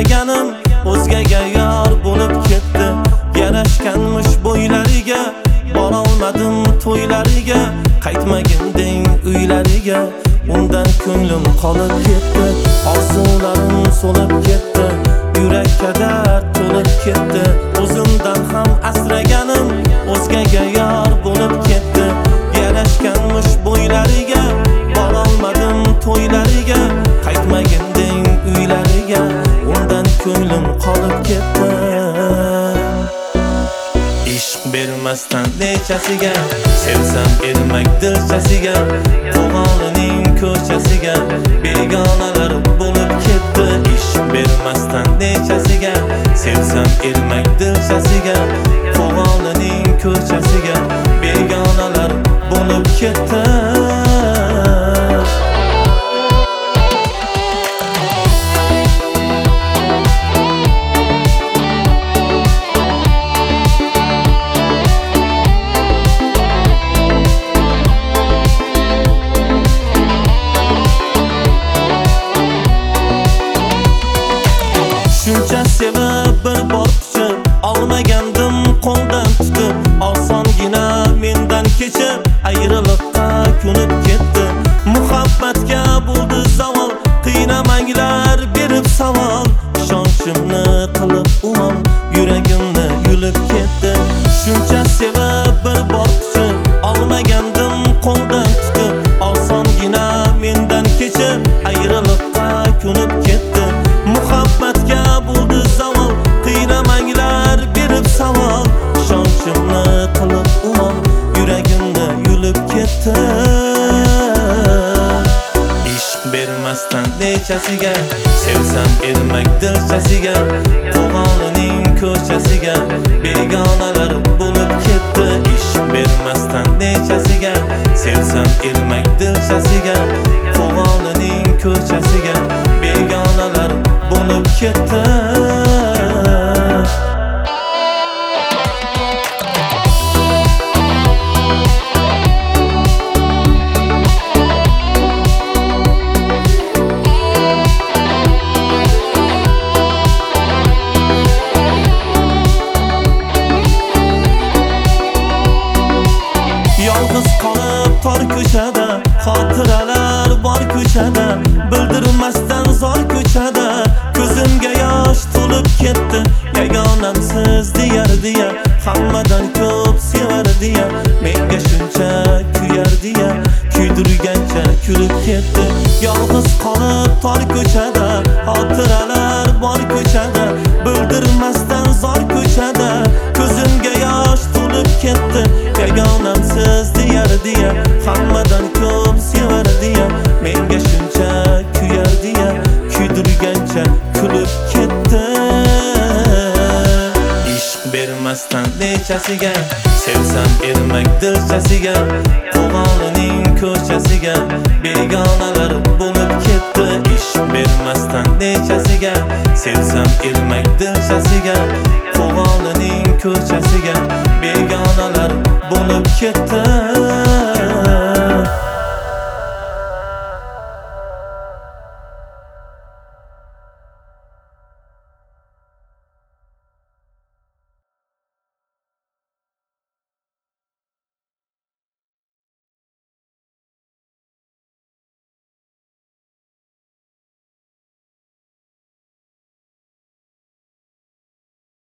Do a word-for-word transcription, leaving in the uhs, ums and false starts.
asraganim o'zgaga yor bo'lib ketdi. Yarashganmish bo'ylariga, borolmadim to'ylariga, qaytmagin deng uylariga. Undan ko'nglim qolib ketdi, orzularim so'lib ketdi, yurakka dard to'lib ketdi. O'zimdan ham asraganim o'zgaga yor bo'lib ketdi. Yarashganmish bo'ylariga, borolmadim to'ylariga, qaytmagin deng uylariga. Undan ko'nglim qolib ketdi. Ishq bermasdan nechasiga, sevsam ermak dilchasiga, Qo'g'onining ko'chasiga, begonalar bo'lib ketdi. Ishq bermasdan nechasiga, sevsam ermak dilchasiga, Qo'g'onining ko'chasiga, begonalar bo'lib ketdi. Shuncha sevib bir bor quchib, olmagandim qo'ldan tutib, osongina mendan kechib, ayriliqqa ko'nib ketdi. Muhabbatga bo'ldi zavol, qiynamanglar berib savol, ishonchimni qilib umol, yuragimni yulib ketdi. Shuncha sevib bir bor quchib, olmagandim qo'ldan tutib, osongina mendan kechib, ayriliqqa ko'nib ketdi. Muhabbatga bo'ldi zavol, qiynamanglar berib savol, ishonchimni qilib umol, yuragimni yulib ketdi. Ishq bermasdan nechasiga, sevsam ermak dilchasiga, Qo'g'onining ko'chasiga, begonalar bo'lib ketdi. Ishq bermasdan nechasiga, sevsam ermak dilchasiga, Qo'g'onining ko'chasiga, begonalar bo'lib ketdi. Yolg'iz qolib tor ko'chada, xotiralar bor ko'chada, bildirmasdan zor ko'chada, ko'zimga yosh to'lib ketdi. Yagonamsiz diyar diya, hammadan ko'p sevar diya, menga shuncha kuyar diya, kuydirgancha kulib ketdi. Yolg'iz qolib tor ko'chada, xotiralar bor ko'chada, bildirmasdan zor ko'chada, ko'zimga yosh to'lib ketdi. Yagonamsiz diyar diya, hammadan ko'p sevar diya, menga shuncha kuyar diya, kuydirgancha kulib ketdi. Ishq bermasdan nechasiga, sevsam ermak dilchasiga, Qo'g'onining ko'chasiga, begonalar bo'lib ketdi. Ishq bermasdan nechasiga, sevsam ermak dilchasiga, Qo'g'onining ko'chasiga,